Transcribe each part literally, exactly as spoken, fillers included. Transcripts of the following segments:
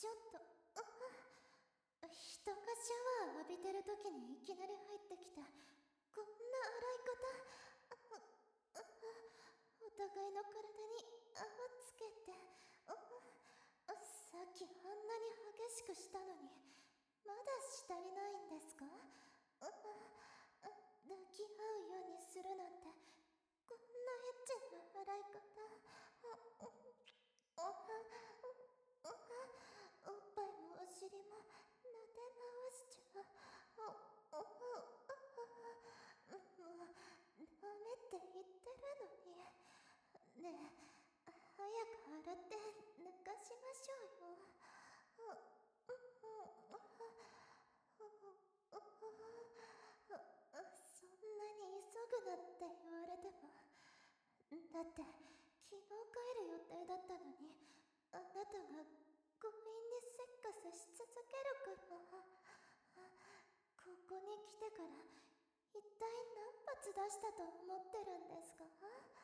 ちょっと、あ、人がシャワー浴びてる時にいきなり入ってきて、こんな洗い方、ああお互いの体に泡つけて、ああさっきあんなに激しくしたのに、まだしたりないんですか？ああ抱き合うようにするなんて、こんなエッチな洗い方、あああおっぱいもお尻も撫で回しちゃう。ああもうダメって言ってるのに。ねえ、早く洗って抜かしましょうよ。そんなに急ぐなって言われても、だって昨日帰る予定だったのに、あなたが強引にせっかせし続けるから。ここに来てから一体何発出したと思ってるんですか？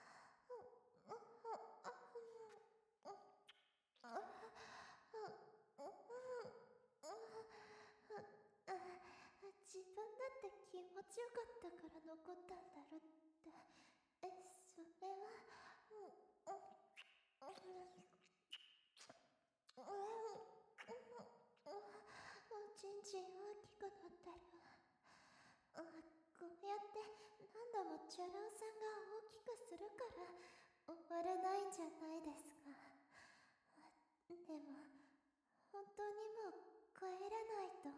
自分だって気持ちよかったから残ったんだろって。え、それは、おちんちん大きくなってる。こうやって何度もチャラ男さんが大きくするから終わらないんじゃないですか。でも本当にもう帰らないと。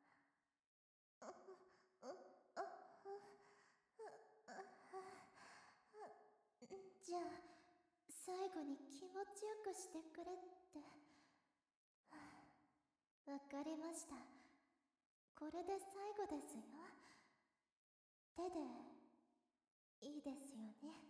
じゃあ最後に気持ちよくしてくれって。わかりました。これで最後ですよ。手でいいですよね。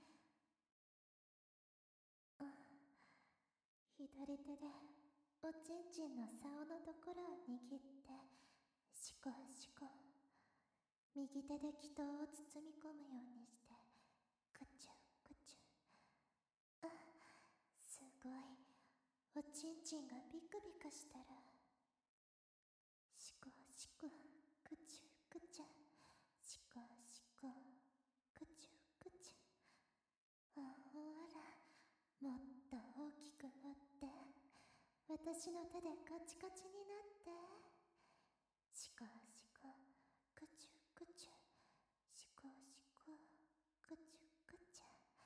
左手でおちんちんの竿のところを握ってシコシコ、右手で気筒を包み込むようにしてクチュクチュ。あ、すごい、おちんちんがビクビクしてる。シコシコクチュクチュ、シコシコクチュクチュ。あ、ほら、もっと大きくなって、私の手でカチカチになって。シコシコクチュクチュ、シコシコクチュクチュ。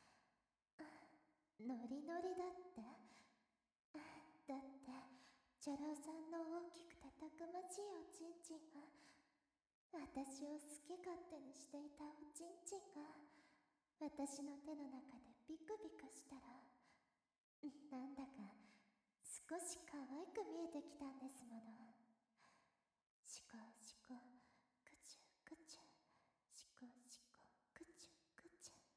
ノリノリだって。だってチャラ男さんの大きくてたくましいおちんちんが、私を好き勝手にしていたおちんちんが、私の手の中でビクビクしたら、なんだか少し可愛く見えてきたんですもの。シコシコクチュクチュ、シコシコクチュクチュ。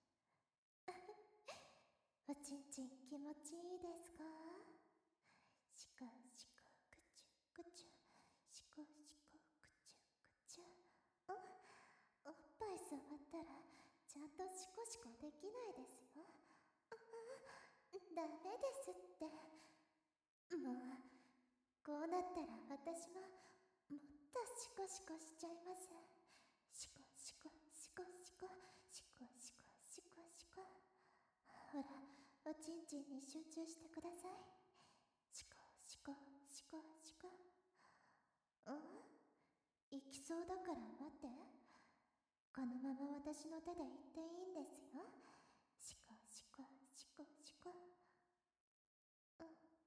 おちんちん気持ちいいですか？シコシコクチュクチュ、シコシコクチュクチュ。お、おっぱい触ったらちゃんとシコシコできないですよ。ダメですって。もうこうなったら私ももっとシコシコしちゃいます。シコシコシコシコシコシコシコシコ。ほら、おちんちんに集中してください。シコシコシコシコ。ん？行きそうだから待って。このまま私の手で行っていいんですよ。シコシコシコシコ。え？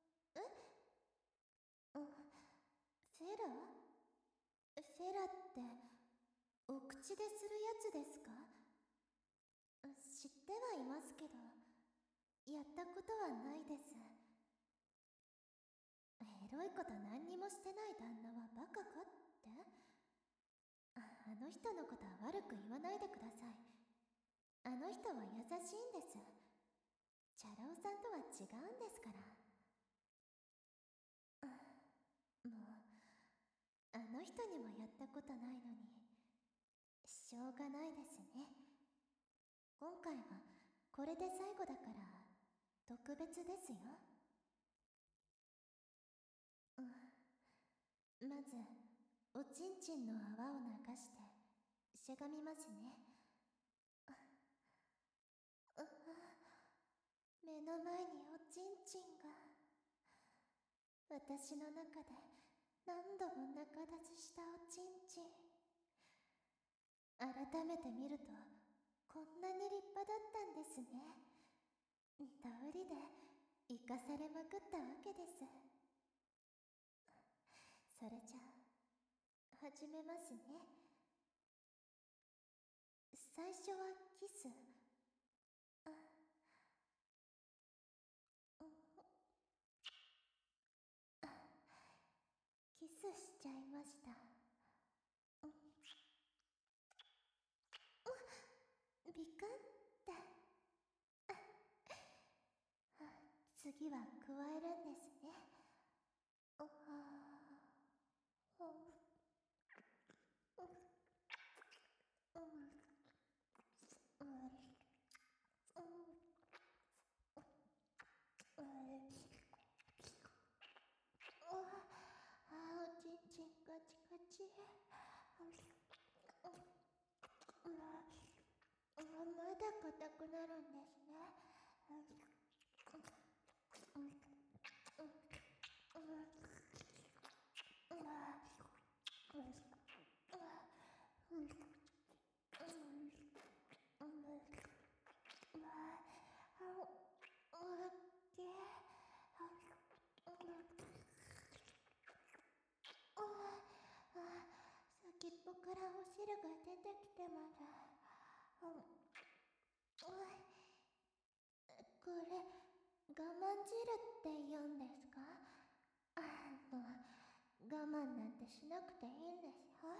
うん、フェラ？フェラってお口でするやつですか？知ってはいますけど、やったことはないです。エロいこと何にもしてない旦那はバカかって？ああの人のことは悪く言わないでください。あの人は優しいんです。チャラ男さんとは違うんですから。もうあの人にもやったことないのに、しょうがないですね。今回はこれで最後だから特別ですよ。 おちんちんの泡を流してしゃがみますね。う目の前におちんちんが。私の中で何度も仲立ちしたおちんちん。改めて見るとこんなに立派だったんですね。道理で生かされまくったわけです。それじゃあ始めますね。最初はキス。あキスしちゃいました。ビクンって次は加えるんですね。ああ、おちんちんカチカチ。まだ硬くなるんですね。先っぽからお汁が出てきてます。これ我慢汁って言うんですか？あの我慢なんてしなくていいんですよ。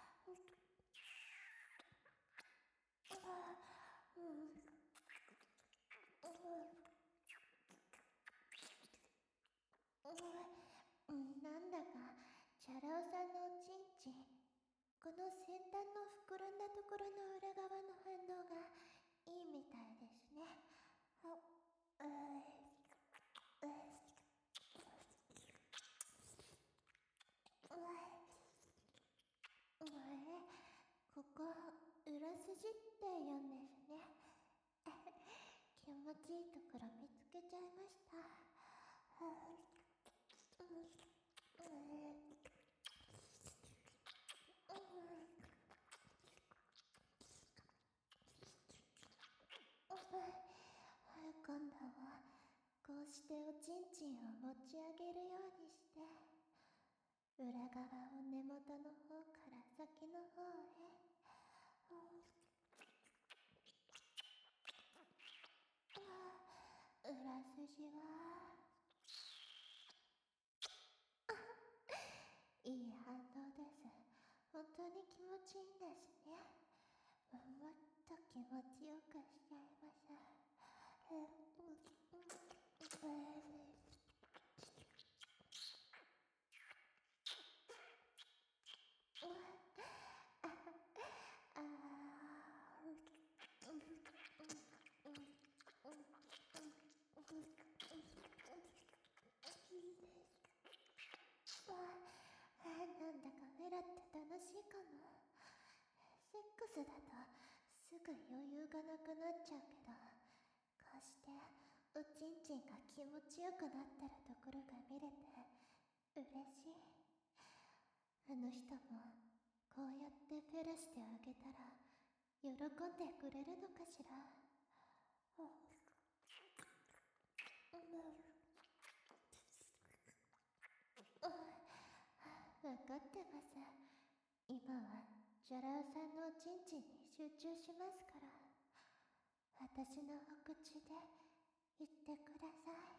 なんだかチャラ男さんのおちんちん、この先端の膨らんだところの裏側の反応がいいみたいですね。あううここ裏筋って言うんですね。気持ちいいところ見つけちゃいました。今度はこうしておちんちんを持ち上げるようにして裏側を根元の方から先の方へ。裏筋はいい反応です。本当に気持ちいいんですね。もっと気持ちよくしちゃいます。なんだかフェラって楽しいかも。セックスだとすぐ余裕がなくなっちゃうけど、こうしておちんちんが気持ちよくなってるところが見れて嬉しい。あの人もこうやってフェラしてあげたら喜んでくれるのかしら。分かってます。今はジャラウさんのおちんちんに集中しますから、私のお口で言ってください。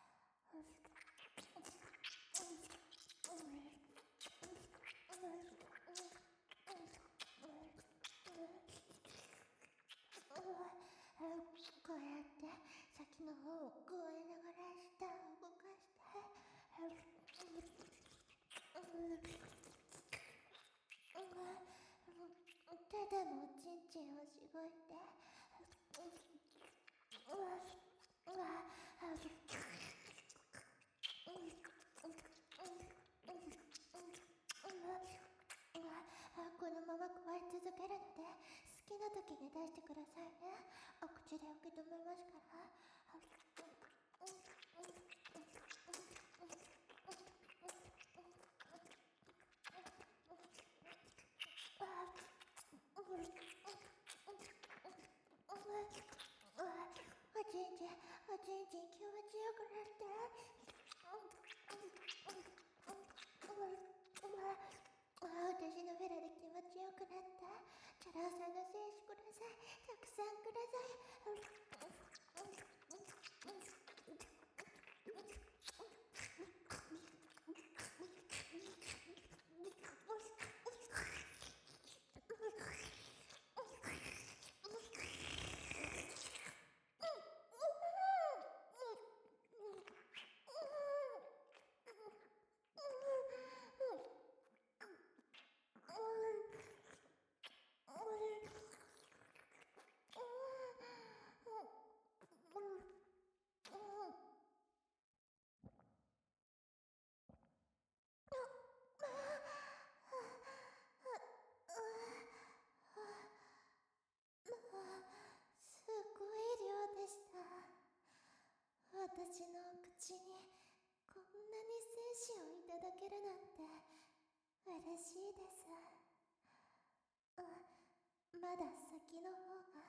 こうやって先の方を加えながら舌を動かして手でもおちんちんをしごいて続けるので、好きな時に出してくださいね。お口で受け止めますから。おちんちん、おちんちん気持ちよくなって。私のフェラで気持ちよくなった。チャラ男さんの精子ください。たくさんください。すごい量でした。私の口にこんなに精子をいただけるなんて嬉しいです。うん、まだ先の方が。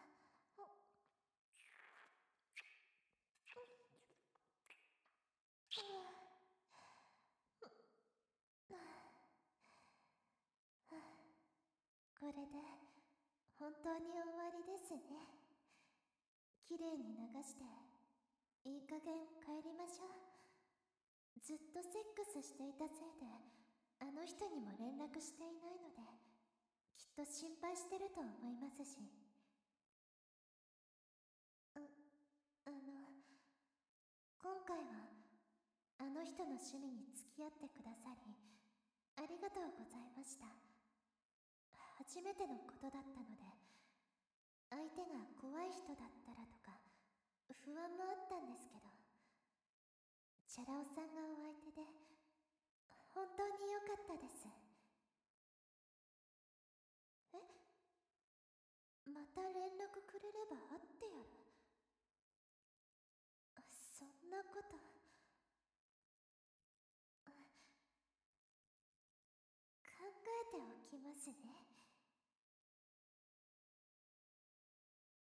これで本当に終わりですね。きれいに流していい加減帰りましょう。ずっとセックスしていたせいであの人にも連絡していないので、きっと心配してると思いますし。あ、あの今回はあの人の趣味に付き合ってくださりありがとうございました。初めてのことだったので、相手が怖い人だったらとか不安もあったんですけど、チャラ男さんがお相手で本当に良かったです。え、また連絡くれれば会ってやる。そんなこと。考えておきますね。